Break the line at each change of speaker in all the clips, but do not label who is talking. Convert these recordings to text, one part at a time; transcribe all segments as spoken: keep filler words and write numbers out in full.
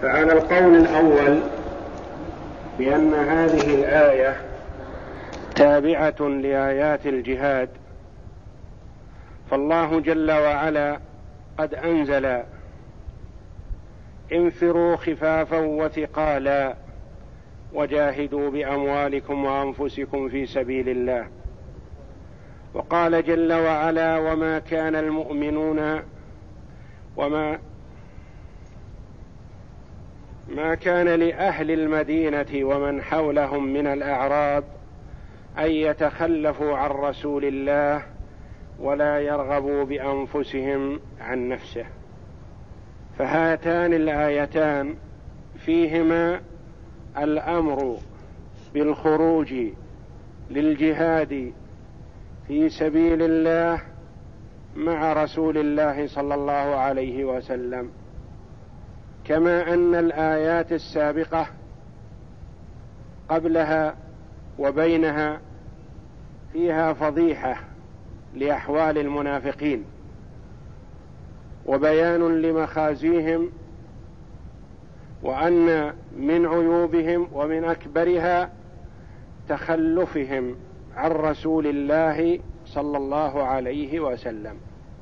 فعلى القول الأول بأن هذه الآية تابعة لآيات الجهاد، فالله جل وعلا قد أنزل: انفروا خفافا وثقالا وجاهدوا بأموالكم وأنفسكم في سبيل الله. وقال جل وعلا: وما كان المؤمنون وما ما كان لأهل المدينة ومن حولهم من الأعراب أن يتخلفوا عن رسول الله ولا يرغبوا بأنفسهم عن نفسه. فهاتان الآيتان فيهما الأمر بالخروج للجهاد في سبيل الله مع رسول الله صلى الله عليه وسلم، كما أن الآيات السابقة قبلها وبينها فيها فضيحة لأحوال المنافقين وبيان لمخازيهم، وأن من عيوبهم ومن أكبرها تخلفهم عن رسول الله صلى الله عليه وسلم.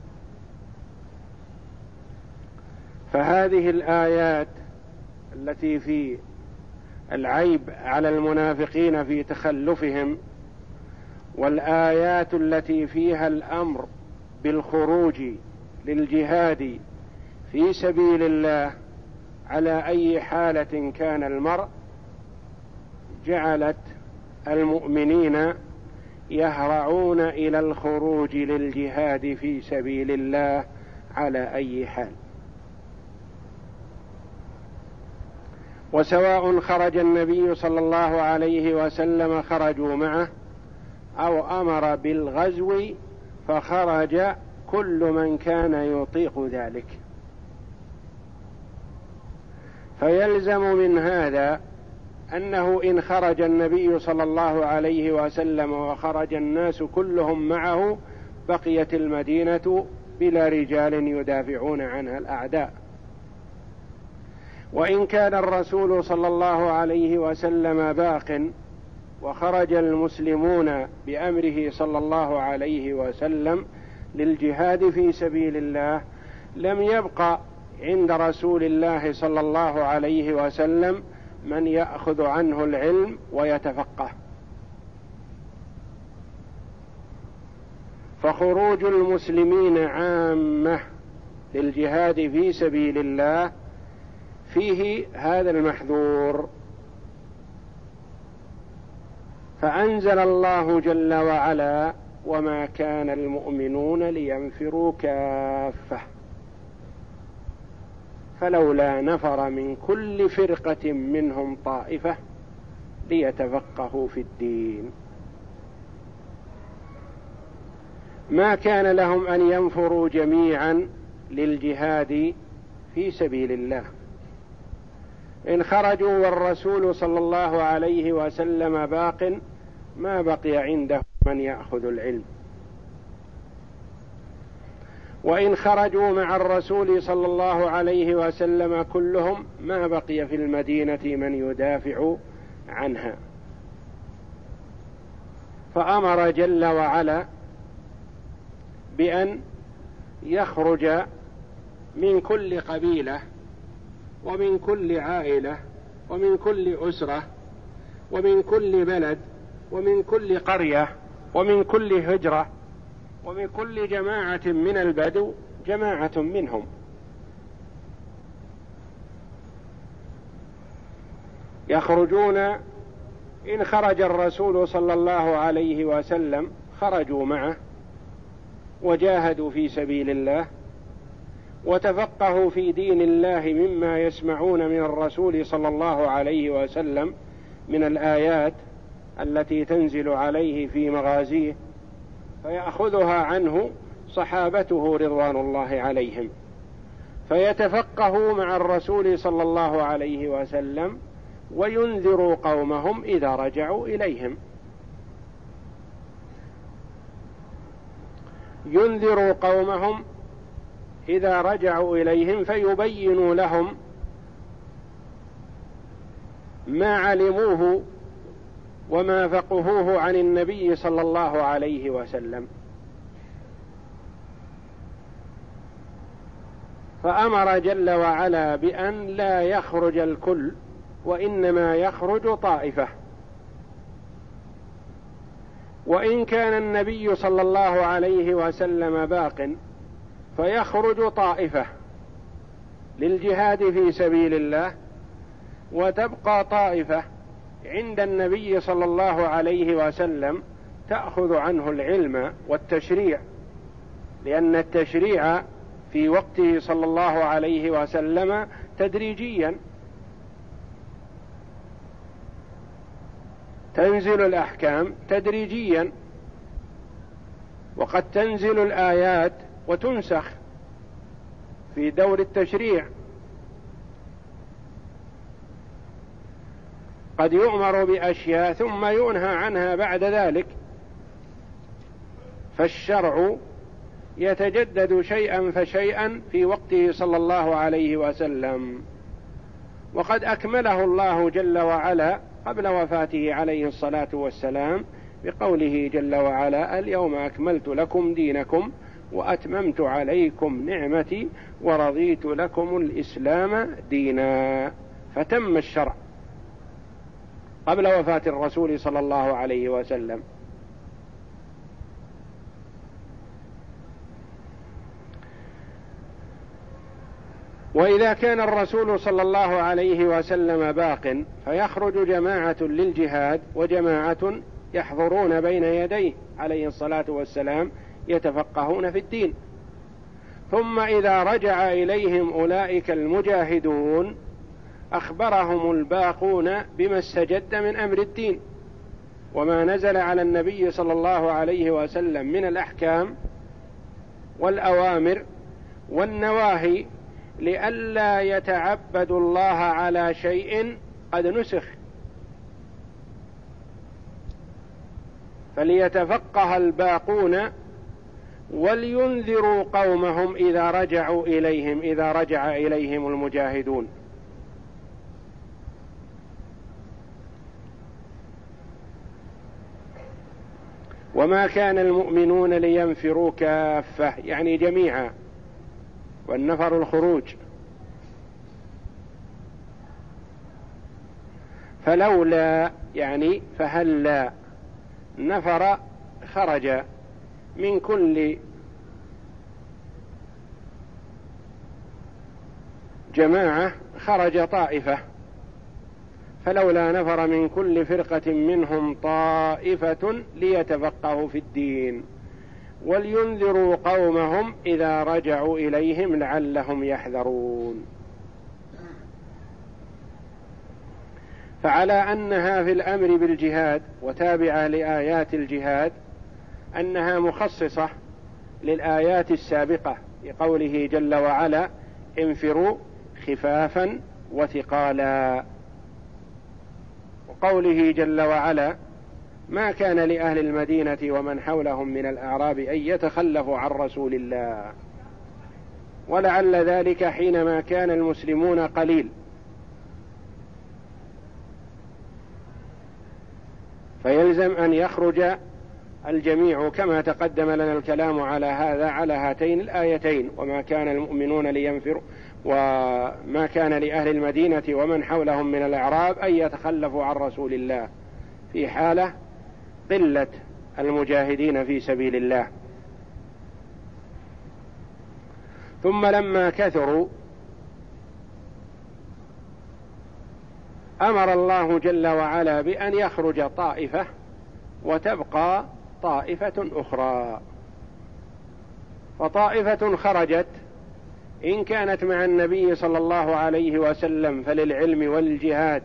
فهذه الآيات التي في العيب على المنافقين في تخلفهم، والآيات التي فيها الأمر بالخروج للجهاد في سبيل الله على أي حالة كان المرء، جعلت المؤمنين يهرعون إلى الخروج للجهاد في سبيل الله على أي حال. وسواء خرج النبي صلى الله عليه وسلم خرجوا معه أو أمر بالغزو فخرج كل من كان يطيق ذلك. فيلزم من هذا أنه إن خرج النبي صلى الله عليه وسلم وخرج الناس كلهم معه بقيت المدينة بلا رجال يدافعون عنها الأعداء. وإن كان الرسول صلى الله عليه وسلم باق وخرج المسلمون بأمره صلى الله عليه وسلم للجهاد في سبيل الله، لم يبق عند رسول الله صلى الله عليه وسلم من يأخذ عنه العلم ويتفقه. فخروج المسلمين عامة للجهاد في سبيل الله فيه هذا المحذور. فأنزل الله جل وعلا: وما كان المؤمنون لينفروا كافة فلولا نفر من كل فرقة منهم طائفة ليتفقهوا في الدين. ما كان لهم أن ينفروا جميعا للجهاد في سبيل الله. إن خرجوا والرسول صلى الله عليه وسلم باق ما بقي عنده من يأخذ العلم. وإن خرجوا مع الرسول صلى الله عليه وسلم كلهم ما بقي في المدينة من يدافع عنها. فأمر جل وعلا بأن يخرج من كل قبيلة ومن كل عائلة ومن كل أسرة ومن كل بلد ومن كل قرية ومن كل هجرة ومن كل جماعة من البدو جماعة منهم. يخرجون. إن خرج الرسول صلى الله عليه وسلم خرجوا معه وجاهدوا في سبيل الله وتفقهوا في دين الله مما يسمعون من الرسول صلى الله عليه وسلم من الآيات التي تنزل عليه في مغازيه، فيأخذها عنه صحابته رضوان الله عليهم، فيتفقهوا مع الرسول صلى الله عليه وسلم وينذروا قومهم إذا رجعوا إليهم. ينذروا قومهم إذا رجعوا إليهم فيبينوا لهم ما علموه وما فقهوه عن النبي صلى الله عليه وسلم. فأمر جل وعلا بأن لا يخرج الكل، وإنما يخرج طائفة. وإن كان النبي صلى الله عليه وسلم باق فيخرج طائفة للجهاد في سبيل الله، وتبقى طائفة عند النبي صلى الله عليه وسلم تأخذ عنه العلم والتشريع، لأن التشريع في وقته صلى الله عليه وسلم تدريجيا، تنزل الأحكام تدريجيا، وقد تنزل الآيات وتنسخ في دور التشريع. قد يؤمر بأشياء ثم ينهى عنها بعد ذلك، فالشرع يتجدد شيئا فشيئا في وقته صلى الله عليه وسلم، وقد أكمله الله جل وعلا قبل وفاته عليه الصلاة والسلام بقوله جل وعلا: اليوم أكملت لكم دينكم وأتممت عليكم نعمتي ورضيت لكم الإسلام دينا. فتم الشرع قبل وفاة الرسول صلى الله عليه وسلم. وإذا كان الرسول صلى الله عليه وسلم باق فيخرج جماعة للجهاد وجماعة يحضرون بين يديه عليه الصلاة والسلام يتفقهون في الدين. ثم إذا رجع إليهم أولئك المجاهدون أخبرهم الباقون بما استجد من أمر الدين وما نزل على النبي صلى الله عليه وسلم من الأحكام والأوامر والنواهي، لئلا يتعبدوا الله على شيء قد نسخ، فليتفقه الباقون ولينذروا قومهم إذا رجعوا إليهم إذا رجع إليهم المجاهدون. وما كان المؤمنون لينفروا كافة، يعني جميعا، والنفر الخروج. فلولا يعني فهلا نفر خرج من كل جماعة خرج طائفة، فلولا نفر من كل فرقة منهم طائفة ليتفقهوا في الدين ولينذروا قومهم إذا رجعوا إليهم لعلهم يحذرون. فعلى أنها في الأمر بالجهاد وتابعة لآيات الجهاد أنها مخصصة للآيات السابقة لقوله جل وعلا: انفروا خفافا وثقالا، وقوله جل وعلا: ما كان لأهل المدينة ومن حولهم من الأعراب أن يتخلفوا عن رسول الله، ولعل ذلك حينما كان المسلمون قليل، فيلزم أن يخرج الجميع، كما تقدم لنا الكلام على هذا على هاتين الآيتين: وما كان المؤمنون لينفروا وما كان لأهل المدينة ومن حولهم من الأعراب أن يتخلفوا عن رسول الله، في حالة قلة المجاهدين في سبيل الله. ثم لما كثروا أمر الله جل وعلا بأن يخرج طائفة وتبقى طائفة أخرى. فطائفة خرجت إن كانت مع النبي صلى الله عليه وسلم فللعلم والجهاد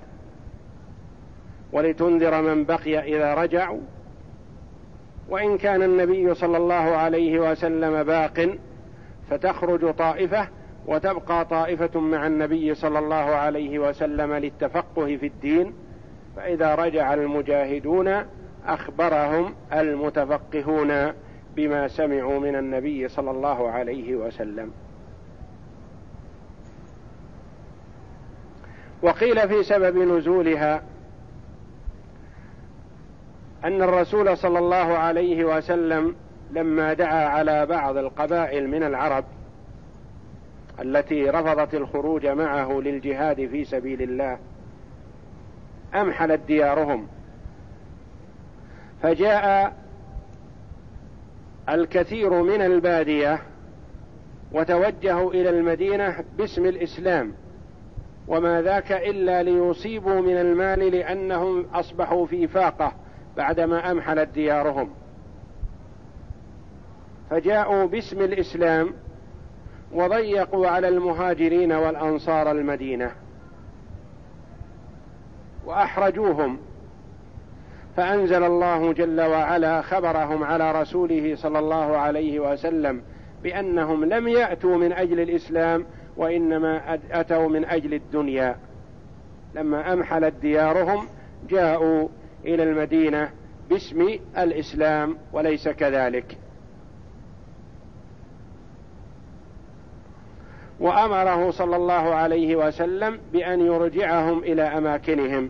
ولتنذر من بقي إذا رجعوا، وإن كان النبي صلى الله عليه وسلم باق فتخرج طائفة وتبقى طائفة مع النبي صلى الله عليه وسلم للتفقه في الدين، فإذا رجع المجاهدون أخبرهم المتفقهون بما سمعوا من النبي صلى الله عليه وسلم. وقيل في سبب نزولها أن الرسول صلى الله عليه وسلم لما دعا على بعض القبائل من العرب التي رفضت الخروج معه للجهاد في سبيل الله أمحلت ديارهم، فجاء الكثير من البادية وتوجهوا إلى المدينة باسم الإسلام، وما ذاك إلا ليصيبوا من المال لأنهم أصبحوا في فاقة بعدما أمحلت ديارهم، فجاءوا باسم الإسلام وضيقوا على المهاجرين والأنصار المدينة وأحرجوهم، فأنزل الله جل وعلا خبرهم على رسوله صلى الله عليه وسلم بأنهم لم يأتوا من أجل الإسلام وإنما أتوا من أجل الدنيا، لما أمحلت ديارهم جاءوا إلى المدينة باسم الإسلام وليس كذلك. وأمره صلى الله عليه وسلم بأن يرجعهم إلى أماكنهم،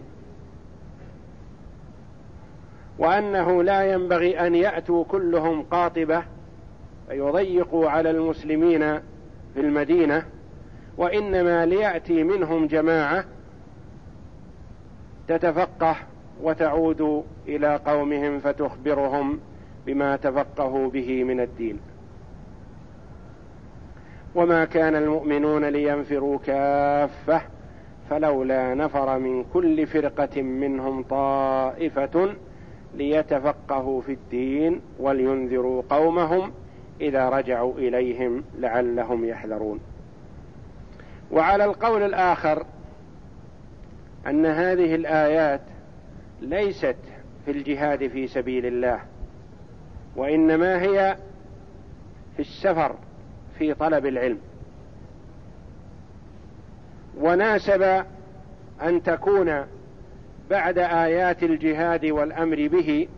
وأنه لا ينبغي أن يأتوا كلهم قاطبة فيضيقوا على المسلمين في المدينة، وإنما ليأتي منهم جماعة تتفقه وتعود إلى قومهم فتخبرهم بما تفقهوا به من الدين. وما كان المؤمنون لينفروا كافة فلولا نفر من كل فرقة منهم طائفة ليتفقهوا في الدين ولينذروا قومهم إذا رجعوا إليهم لعلهم يحذرون. وعلى القول الآخر أن هذه الآيات ليست في الجهاد في سبيل الله، وإنما هي في السفر في طلب العلم، وناسب أن تكون بعد آيات الجهاد والأمر به،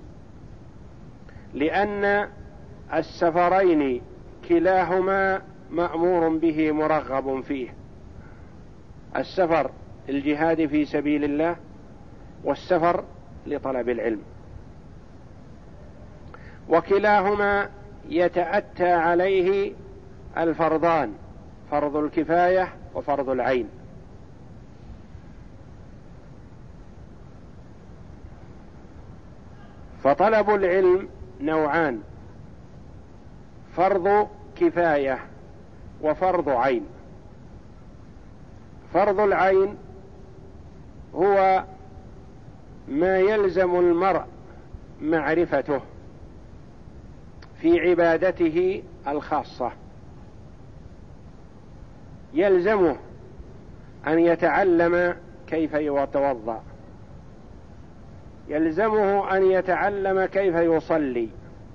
لأن السفرين كلاهما مأمور به مرغب فيه، السفر الجهاد في سبيل الله والسفر لطلب العلم، وكلاهما يتأتى عليه الفرضان، فرض الكفاية وفرض العين. فطلب العلم نوعان: فرض كفاية وفرض عين. فرض العين هو ما يلزم المرء معرفته في عبادته الخاصة، يلزمه أن يتعلم كيف يتوضأ، يلزمه أن يتعلم كيف يصلي،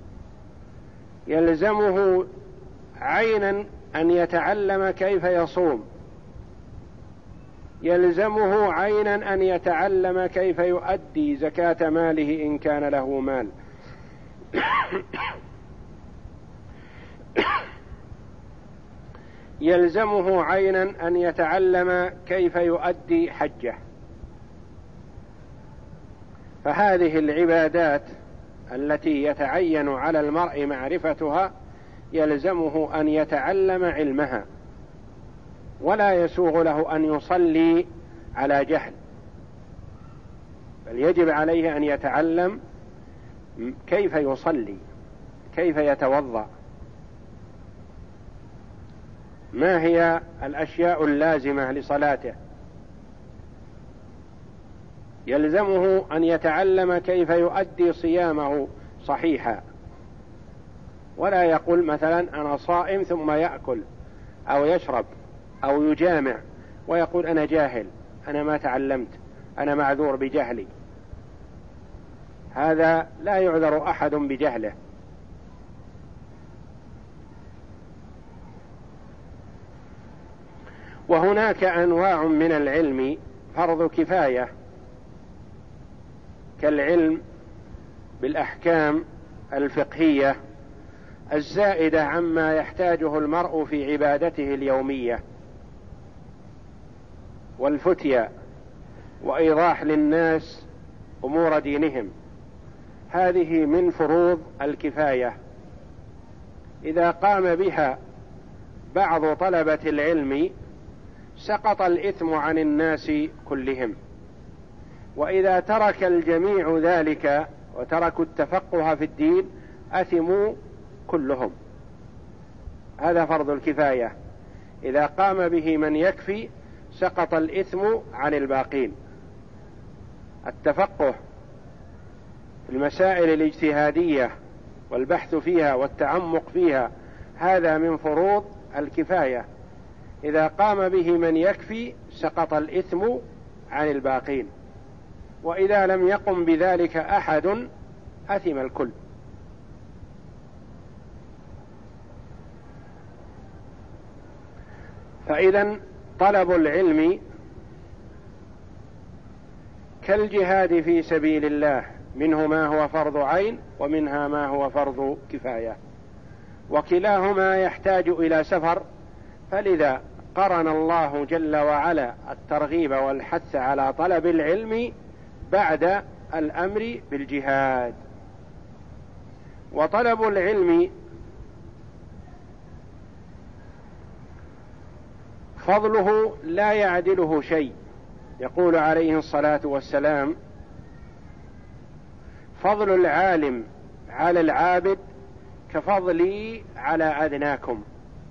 يلزمه عينا أن يتعلم كيف يصوم، يلزمه عينا أن يتعلم كيف يؤدي زكاة ماله إن كان له مال، يلزمه عينا أن يتعلم كيف يؤدي حجه. فهذه العبادات التي يتعين على المرء معرفتها يلزمه أن يتعلم علمها، ولا يسوغ له أن يصلي على جهل، بل يجب عليه أن يتعلم كيف يصلي، كيف يتوضأ، ما هي الأشياء اللازمة لصلاته، يلزمه أن يتعلم كيف يؤدي صيامه صحيحا، ولا يقول مثلا أنا صائم ثم يأكل أو يشرب أو يجامع ويقول أنا جاهل، أنا ما تعلمت، أنا معذور بجهلي. هذا لا يعذر أحد بجهله. وهناك أنواع من العلم فرض كفاية، كالعلم بالأحكام الفقهية الزائدة عما يحتاجه المرء في عبادته اليومية، والفتيا وإيضاح للناس أمور دينهم، هذه من فروض الكفاية. إذا قام بها بعض طلبة العلم سقط الإثم عن الناس كلهم، وإذا ترك الجميع ذلك وتركوا التفقه في الدين أثموا كلهم. هذا فرض الكفاية، إذا قام به من يكفي سقط الإثم عن الباقين. التفقه في المسائل الاجتهادية والبحث فيها والتعمق فيها هذا من فروض الكفاية، إذا قام به من يكفي سقط الإثم عن الباقين، وإذا لم يقم بذلك أحد أثم الكل. فإذا طلب العلم كالجهاد في سبيل الله، منه ما هو فرض عين ومنها ما هو فرض كفاية، وكلاهما يحتاج إلى سفر، فلذا قرن الله جل وعلا الترغيب والحث على طلب العلم بعد الأمر بالجهاد. وطلب العلم فضله لا يعدله شيء، يقول عليه الصلاة والسلام: فضل العالم على العابد كفضلي على أدناكم.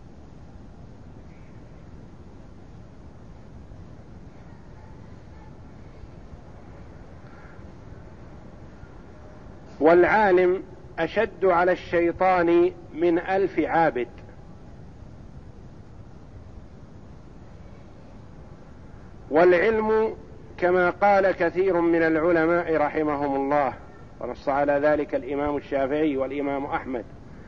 والعالم أشد على الشيطان من ألف عابد. والعلم كما قال كثير من العلماء رحمهم الله، ونص على ذلك الإمام الشافعي والإمام أحمد،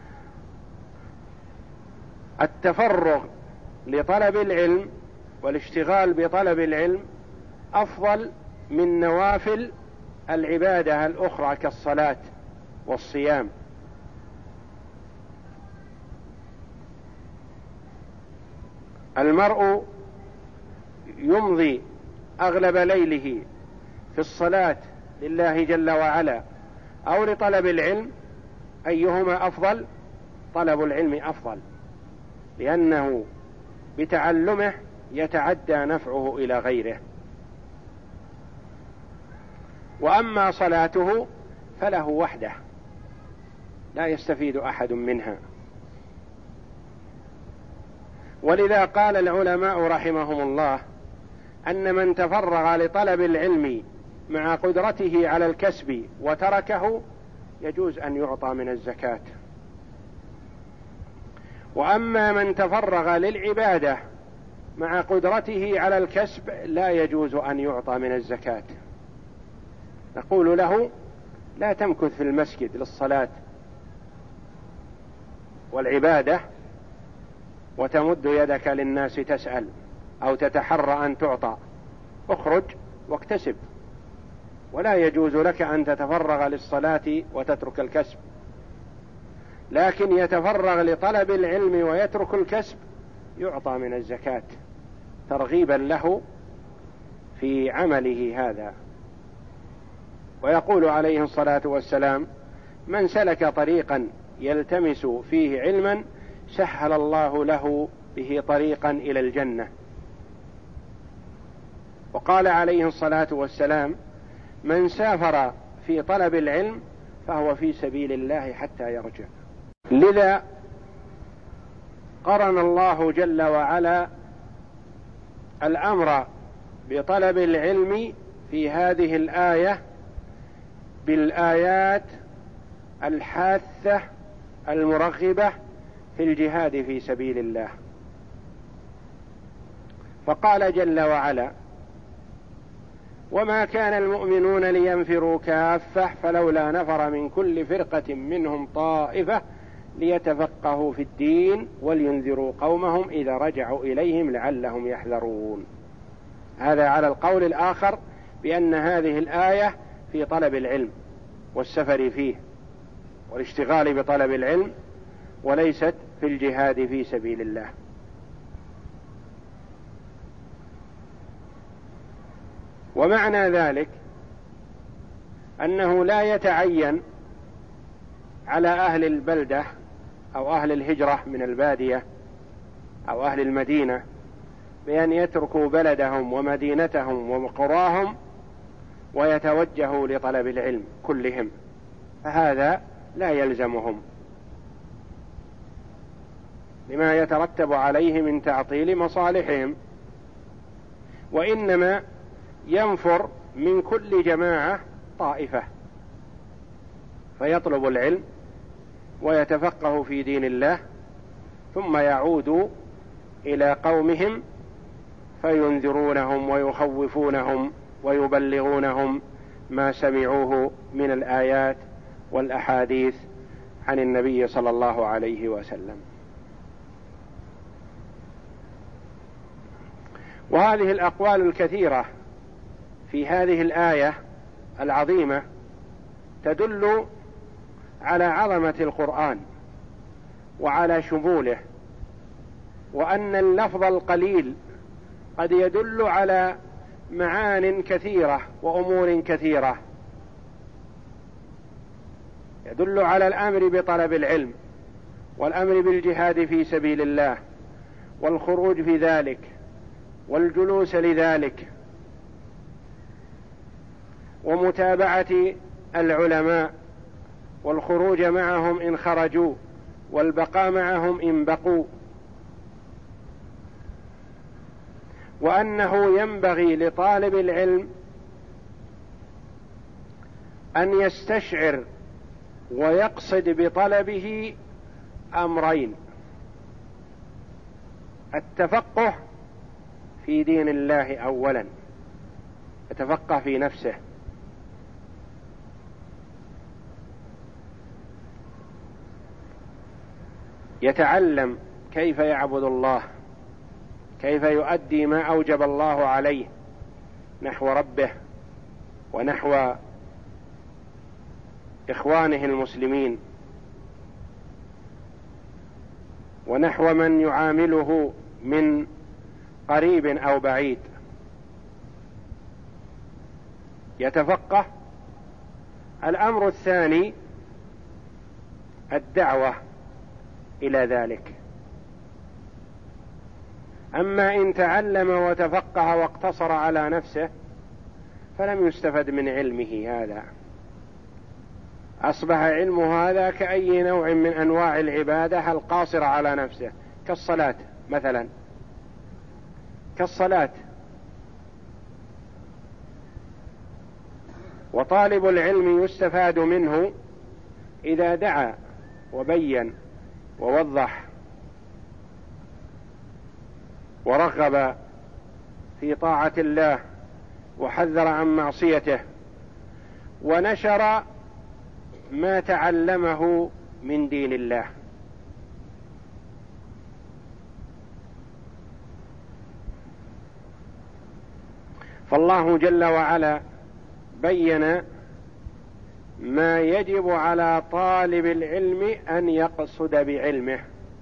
التفرغ لطلب العلم والاشتغال بطلب العلم أفضل من نوافل العبادة الأخرى كالصلاة والصيام. المرء يمضي أغلب ليله في الصلاة لله جل وعلا أو لطلب العلم، أيهما أفضل؟ طلب العلم أفضل، لأنه بتعلمه يتعدى نفعه إلى غيره. وأما صلاته فله وحده لا يستفيد أحد منها. ولذا قال العلماء رحمهم الله أن من تفرغ لطلب العلم مع قدرته على الكسب وتركه يجوز أن يعطى من الزكاة. وأما من تفرغ للعبادة مع قدرته على الكسب لا يجوز أن يعطى من الزكاة. نقول له: لا تمكث في المسجد للصلاة والعبادة وتمد يدك للناس تسأل أو تتحرى أن تعطى، اخرج واكتسب. ولا يجوز لك أن تتفرغ للصلاة وتترك الكسب، لكن يتفرغ لطلب العلم ويترك الكسب يعطى من الزكاة ترغيبا له في عمله هذا. ويقول عليه الصلاة والسلام: من سلك طريقا يلتمس فيه علما سهل الله له به طريقا إلى الجنة. وقال عليه الصلاة والسلام: من سافر في طلب العلم فهو في سبيل الله حتى يرجع. لذا قرن الله جل وعلا الأمر بطلب العلم في هذه الآية بالآيات الحاثة المرغبة في الجهاد في سبيل الله. فقال جل وعلا: وما كان المؤمنون لينفروا كافة فلولا نفر من كل فرقة منهم طائفة ليتفقهوا في الدين ولينذروا قومهم إذا رجعوا إليهم لعلهم يحذرون. هذا على القول الآخر بأن هذه الآية في طلب العلم والسفر فيه والاشتغال بطلب العلم، وليست في الجهاد في سبيل الله. ومعنى ذلك أنه لا يتعين على أهل البلدة أو أهل الهجرة من البادية أو أهل المدينة بأن يتركوا بلدهم ومدينتهم وقراهم ويتوجهوا لطلب العلم كلهم، فهذا لا يلزمهم لما يترتب عليه من تعطيل مصالحهم، وإنما ينفر من كل جماعة طائفة فيطلب العلم ويتفقه في دين الله، ثم يعود إلى قومهم فينذرونهم ويخوفونهم ويبلغونهم ما سمعوه من الآيات والأحاديث عن النبي صلى الله عليه وسلم. وهذه الأقوال الكثيرة في هذه الآية العظيمة تدل على عظمة القرآن وعلى شموله، وأن اللفظ القليل قد يدل على معان كثيرة وأمور كثيرة، يدل على الأمر بطلب العلم والأمر بالجهاد في سبيل الله والخروج في ذلك والجلوس لذلك ومتابعة العلماء والخروج معهم إن خرجوا والبقاء معهم إن بقوا، وأنه ينبغي لطالب العلم أن يستشعر ويقصد بطلبه أمرين: التفقه في دين الله أولا، يتفقه في نفسه، يتعلم كيف يعبد الله، كيف يؤدي ما أوجب الله عليه نحو ربه ونحو إخوانه المسلمين ونحو من يعامله من قريب أو بعيد، يتفقه. الأمر الثاني الدعوة إلى ذلك. أما إن تعلم وتفقه واقتصر على نفسه فلم يستفد من علمه هذا، أصبح علمه هذا كأي نوع من أنواع العبادة القاصرة على نفسه، كالصلاة مثلا، كالصلاة. وطالب العلم يستفاد منه إذا دعا وبين ووضح ورغب في طاعة الله وحذر عن معصيته ونشر ما تعلمه من دين الله. فالله جل وعلا بين ما يجب على طالب العلم أن يقصد بعلمه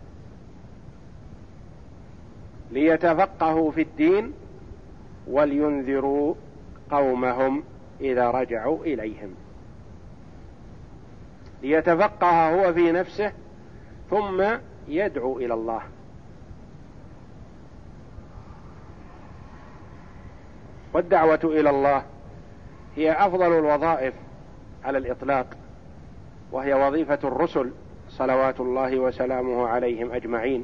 ليتفقهوا في الدين ولينذروا قومهم إذا رجعوا إليهم، ليتفقه هو في نفسه ثم يدعو إلى الله. والدعوة إلى الله هي أفضل الوظائف على الإطلاق، وهي وظيفة الرسل صلوات الله وسلامه عليهم أجمعين.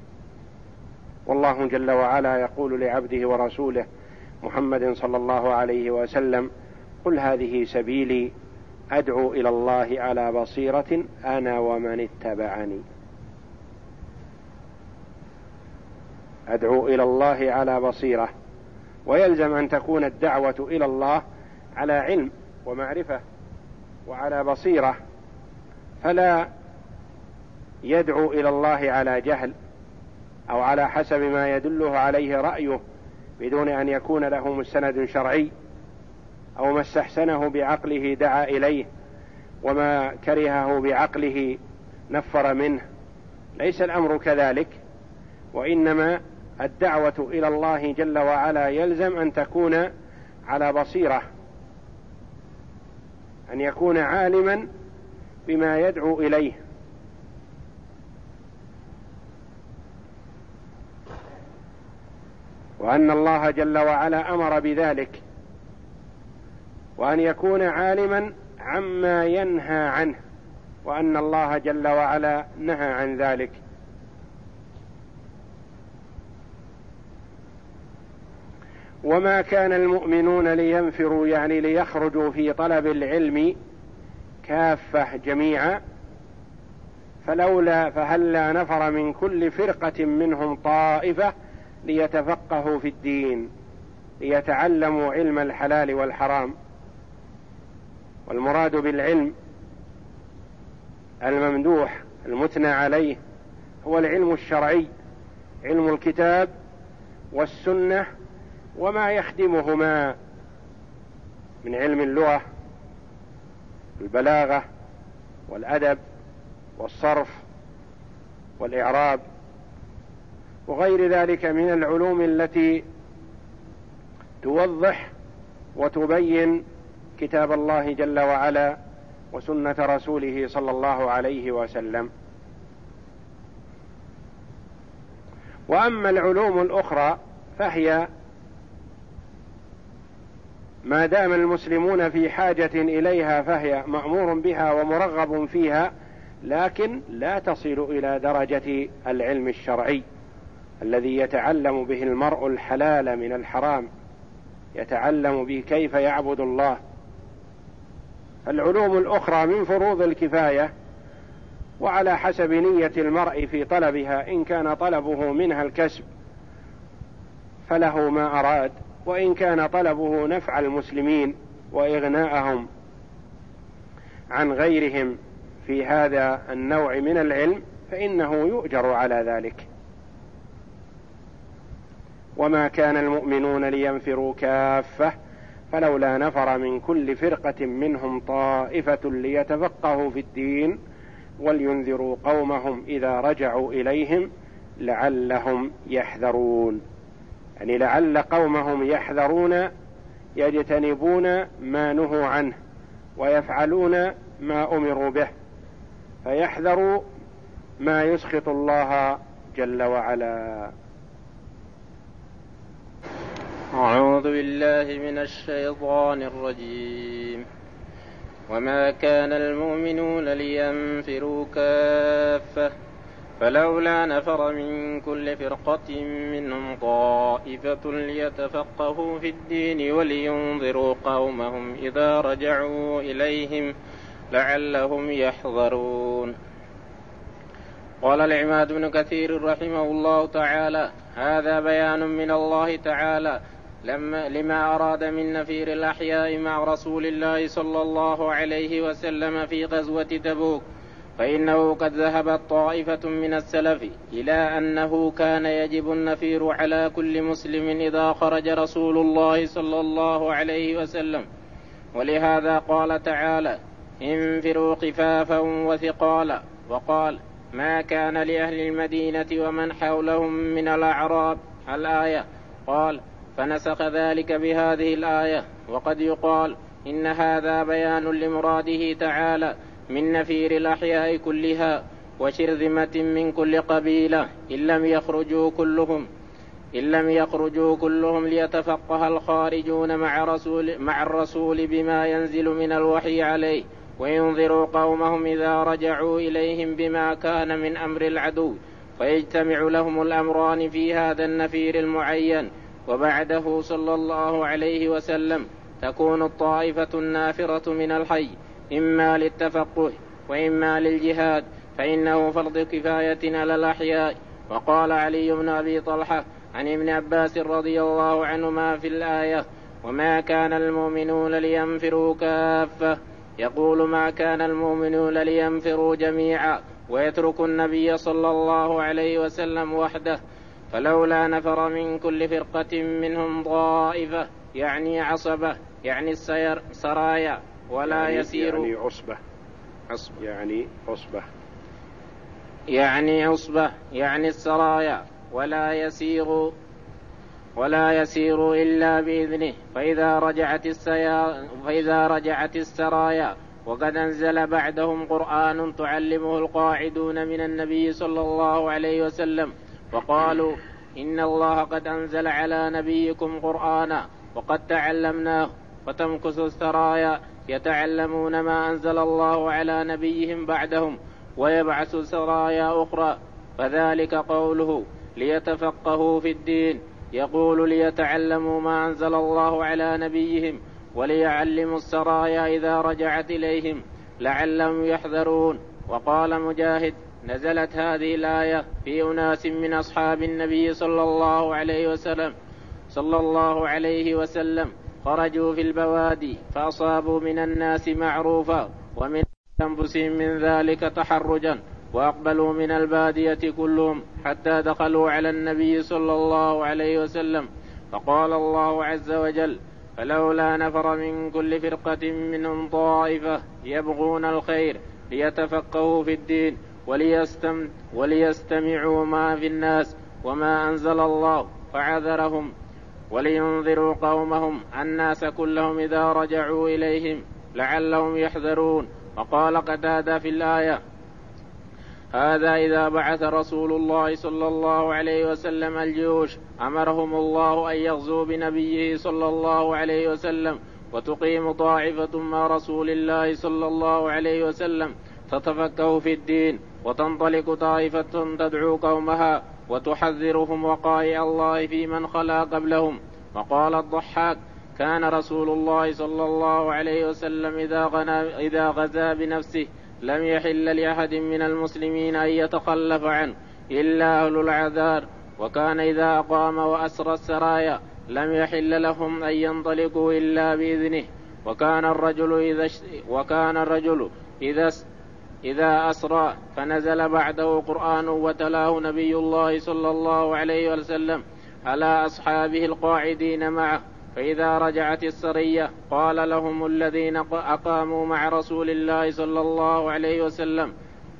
والله جل وعلا يقول لعبده ورسوله محمد صلى الله عليه وسلم: قل هذه سبيلي أدعو إلى الله على بصيرة أنا ومن اتبعني. أدعو إلى الله على بصيرة، ويلزم أن تكون الدعوة إلى الله على علم ومعرفة وعلى بصيرة، فلا يدعو إلى الله على جهل أو على حسب ما يدله عليه رأيه بدون أن يكون له مستند شرعي، أو ما استحسنه بعقله دعا إليه وما كرهه بعقله نفر منه. ليس الأمر كذلك، وإنما الدعوة إلى الله جل وعلا يلزم أن تكون على بصيرة، أن يكون عالما بما يدعو إليه، وأن الله جل وعلا أمر بذلك، وأن يكون عالما عما ينهى عنه، وأن الله جل وعلا نهى عن ذلك. وما كان المؤمنون لينفروا يعني ليخرجوا في طلب العلم كافة جميعا، فلولا فهلا نفر من كل فرقة منهم طائفة ليتفقهوا في الدين، ليتعلموا علم الحلال والحرام. والمراد بالعلم الممدوح المثنى عليه هو العلم الشرعي، علم الكتاب والسنة وما يخدمهما من علم اللغة البلاغة والأدب والصرف والإعراب وغير ذلك من العلوم التي توضح وتبين كتاب الله جل وعلا وسنة رسوله صلى الله عليه وسلم. وأما العلوم الأخرى فهي ما دام المسلمون في حاجة إليها فهي مأمور بها ومرغب فيها، لكن لا تصل إلى درجة العلم الشرعي الذي يتعلم به المرء الحلال من الحرام، يتعلم به كيف يعبد الله. العلوم الأخرى من فروض الكفاية، وعلى حسب نية المرء في طلبها، إن كان طلبه منها الكسب فله ما أراد، وإن كان طلبه نفع المسلمين وإغناءهم عن غيرهم في هذا النوع من العلم فإنه يؤجر على ذلك. وما كان المؤمنون لينفروا كافة فلولا نفر من كل فرقة منهم طائفة ليتفقهوا في الدين ولينذروا قومهم إذا رجعوا إليهم لعلهم يحذرون، يعني لعل قومهم يحذرون يجتنبون ما نهوا عنه ويفعلون ما أمروا به، فيحذروا ما يسخط الله جل وعلا.
أعوذ بالله من الشيطان الرجيم. وما كان المؤمنون لينفروا كافة فلولا نفر من كل فرقة منهم طائفة ليتفقهوا في الدين ولينذروا قومهم إذا رجعوا إليهم لعلهم يحذرون. قال العماد بن كثير رحمه الله تعالى: هذا بيان من الله تعالى لما, لما أراد من نفير الأحياء مع رسول الله صلى الله عليه وسلم في غزوة تبوك، فإنه قد ذهبت طائفة من السلف إلى أنه كان يجب النفير على كل مسلم إذا خرج رسول الله صلى الله عليه وسلم، ولهذا قال تعالى: انفروا خفافا وثقالا. وقال: ما كان لأهل المدينة ومن حولهم من الأعراب الآية. قال: فنسخ ذلك بهذه الآية. وقد يقال إن هذا بيان لمراده تعالى من نفير الأحياء كلها وشرذمة من كل قبيلة إن لم يخرجوا كلهم إن لم يخرجوا كلهم ليتفقه الخارجون مع رسول مع الرسول بما ينزل من الوحي عليه، وينذروا قومهم إذا رجعوا إليهم بما كان من أمر العدو، فيجتمع لهم الأمران في هذا النفير المعين. وبعده صلى الله عليه وسلم تكون الطائفة النافرة من الحي إما للتفقه وإما للجهاد، فإنه فرض كفاية على الأحياء. وقال علي بن أبي طلحة عن ابن عباس رضي الله عنهما في الآية: وما كان المؤمنون لينفروا كافة، يقول ما كان المؤمنون لينفروا جميعا ويترك النبي صلى الله عليه وسلم وحده. فلولا نفر من كل فرقة منهم طائفة يعني عصبة يعني السير سرايا ولا
يعني
يسير
يعني عصبة
عصبة
يعني عصبة
يعني عصبة يعني السرايا ولا يسير ولا يسيروا إلا بإذنه. فإذا رجعت السيا فإذا رجعت السرايا وقد أنزل بعدهم قرآن تعلمه القاعدون من النبي صلى الله عليه وسلم وقالوا إن الله قد أنزل على نبيكم قرآنا وقد تعلمناه، فتمكث السرايا يتعلمون ما أنزل الله على نبيهم بعدهم ويبعث سرايا أخرى. فذلك قوله ليتفقهوا في الدين، يقول ليتعلموا ما أنزل الله على نبيهم وليعلموا السرايا إذا رجعت إليهم لعلهم يحذرون. وقال مجاهد نزلت هذه الآية في أناس من أصحاب النبي صلى الله عليه وسلم صلى الله عليه وسلم خرجوا في البوادي فأصابوا من الناس معروفا ومن أنفسهم من ذلك تحرجا، وأقبلوا من البادية كلهم حتى دخلوا على النبي صلى الله عليه وسلم، فقال الله عز وجل فلولا نفر من كل فرقة منهم طائفة يبغون الخير ليتفقهوا في الدين وليستم وليستمعوا ما في الناس وما أنزل الله فعذرهم ولينذروا قومهم الناس كلهم إذا رجعوا إليهم لعلهم يحذرون. وقال قتادة في الآية هذا إذا بعث رسول الله صلى الله عليه وسلم الجيوش أمرهم الله أن يغزوا بنبيه صلى الله عليه وسلم وتقيم طائفة مع رسول الله صلى الله عليه وسلم تتفقه في الدين، وتنطلق طائفة تدعو قومها وتحذرهم وقائع الله في من خلا قبلهم. وقال الضحاك كان رسول الله صلى الله عليه وسلم إذا غزا بنفسه لم يحل لأحد من المسلمين أن يتخلف عنه إلا أهل العذار، وكان إذا أقام وأسرى السرايا لم يحل لهم أن ينطلقوا إلا بإذنه. وكان الرجل إذا, وكان الرجل إذا, إذا أسرى فنزل بعده قرآن وتلاه نبي الله صلى الله عليه وسلم على أصحابه القاعدين معه، فإذا رجعت السرية قال لهم الذين أقاموا مع رسول الله صلى الله عليه وسلم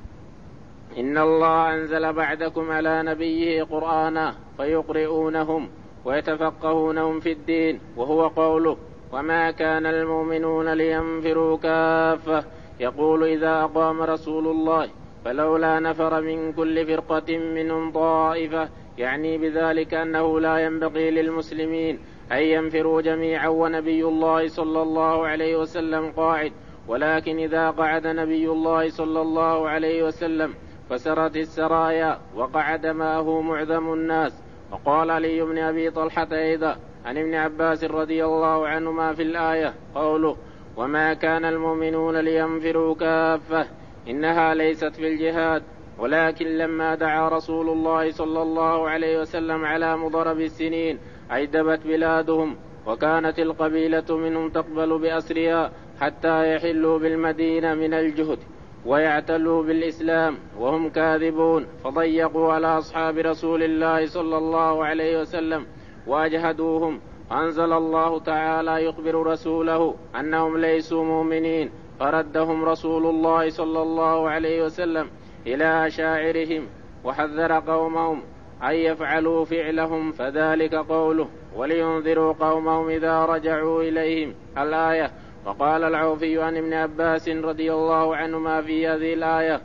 إن الله أنزل بعدكم على نبيه قرآنا فيقرؤونهم ويتفقهونهم في الدين، وهو قوله وما كان المؤمنون لينفروا كافة، يقول إذا أقام رسول الله فلولا نفر من كل فرقة منهم طائفة، يعني بذلك أنه لا ينبغي للمسلمين أن ينفروا جميعا ونبي الله صلى الله عليه وسلم قاعد، ولكن إذا قعد نبي الله صلى الله عليه وسلم فسرت السرايا وقعد معه معظم الناس. وقال علي بن أبي طلحة أيضا عن ابن عباس رضي الله عنهما في الآية قوله وما كان المؤمنون لينفروا كافة، إنها ليست في الجهاد، ولكن لما دعا رسول الله صلى الله عليه وسلم على مضرب السنين أيدبت بلادهم، وكانت القبيلة منهم تقبل بأسرها حتى يحلوا بالمدينة من الجهد ويعتلوا بالإسلام وهم كاذبون، فضيقوا على أصحاب رسول الله صلى الله عليه وسلم وأجهدوهم. أنزل الله تعالى يخبر رسوله أنهم ليسوا مؤمنين، فردهم رسول الله صلى الله عليه وسلم إلى أشاعرهم وحذر قومهم أن يفعلوا فعلهم، فذلك قوله ولينذروا قومهم إذا رجعوا إليهم الآية. وقال العوفي عن ابن عباس رضي الله عنهما في هذه الآية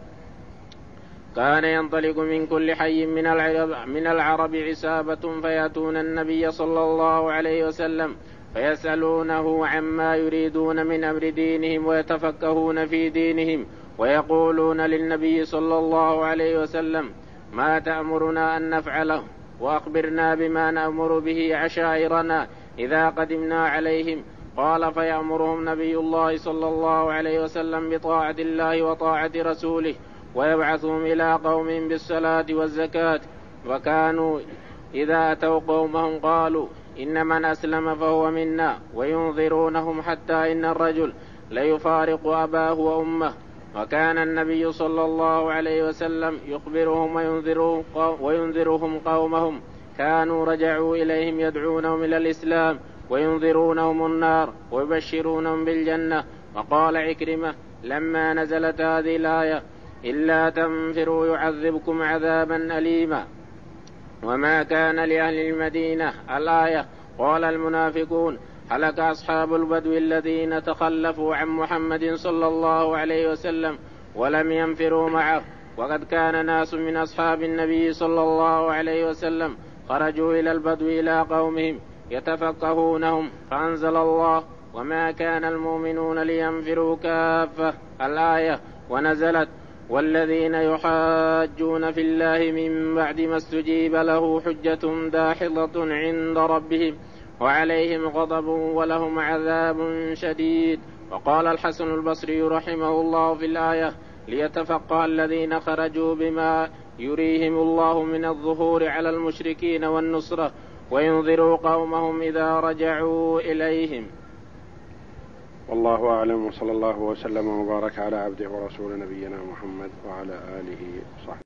كان ينطلق من كل حي من العرب, من العرب عصابة فيأتون النبي صلى الله عليه وسلم فيسألونه عما يريدون من أمر دينهم ويتفقهون في دينهم، ويقولون للنبي صلى الله عليه وسلم ما تأمرنا أن نفعله، وأخبرنا بما نأمر به عشائرنا إذا قدمنا عليهم. قال فيأمرهم نبي الله صلى الله عليه وسلم بطاعة الله وطاعة رسوله، ويبعثهم إلى قوم بالصلاة والزكاة. وكانوا إذا أتوا قومهم قالوا إن من أسلم فهو منا، وينظرونهم حتى إن الرجل ليفارق أباه وأمه. وكان النبي صلى الله عليه وسلم يخبرهم وينذرهم قومهم كانوا رجعوا إليهم يدعونهم إلى الإسلام وينذرونهم النار ويبشرونهم بالجنة. وقال عكرمة لما نزلت هذه الآية إلا تنفروا يعذبكم عذابا أليما. وما كان لأهل المدينة الآية. قال المنافقون هلك أصحاب البدو الذين تخلفوا عن محمد صلى الله عليه وسلم ولم ينفروا معه. وقد كان ناس من أصحاب النبي صلى الله عليه وسلم خرجوا إلى البدو إلى قومهم يتفقهونهم فأنزل الله وما كان المؤمنون لينفروا كافة الآية، ونزلت والذين يحاجون في الله من بعد ما استجيب له حجة داحضة عند ربهم وعليهم غضب ولهم عذاب شديد. وقال الحسن البصري رحمه الله في الآية ليتفقه الذين خرجوا بما يريهم الله من الظهور على المشركين والنصرة وينذروا قومهم إذا رجعوا إليهم.
والله أعلم، وصلى الله وسلم وبارك على عبده ورسول نبينا محمد وعلى آله وصحبه.